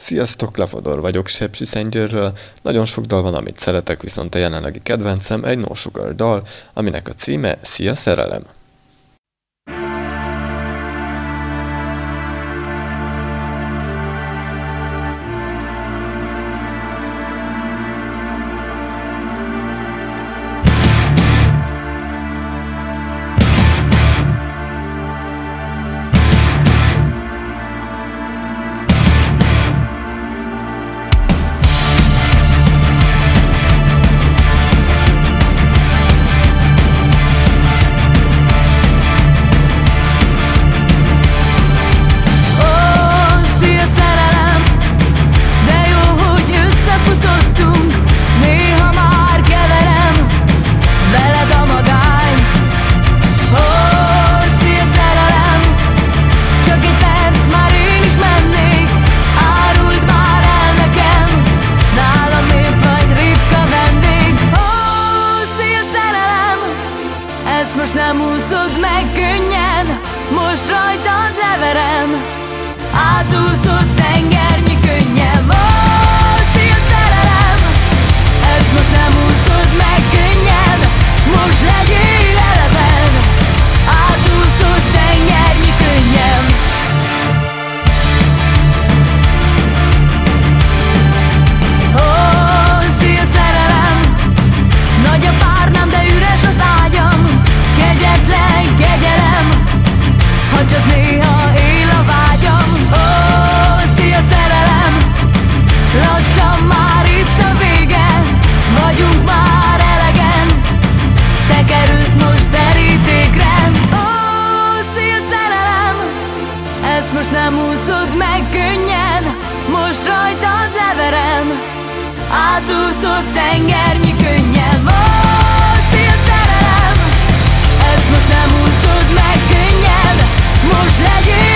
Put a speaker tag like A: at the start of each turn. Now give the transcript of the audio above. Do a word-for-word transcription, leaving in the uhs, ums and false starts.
A: Sziasztok, Lefodor vagyok Sepsiszentgyőrről. Nagyon sok dal van, amit szeretek, viszont a jelenlegi kedvencem egy No Sugar dal, aminek a címe Szia szerelem.
B: Most nem úszod meg könnyen, most rajtad leverem, átúszott tengernyi könnyem. Ó, szia szerelem, ezt most nem úszod meg könnyen, most legyél eleven, átúszott tengernyi könnyem. Ó, szia szerelem, nagy a párnám, de üres az ágyam, kegyetlen kegyelem, ha csak néha él a vágyam. Ó, szia szerelem, lassan már itt a vége, vagyunk már elegen, te kerülsz most terítékre. Ó, szia szerelem, ezt most nem úszod meg könnyen, most rajtad leverem, átúszott tengernyi könnyem. Ó, szia szerelem, ezt most nem úszod meg könnyen, most legyél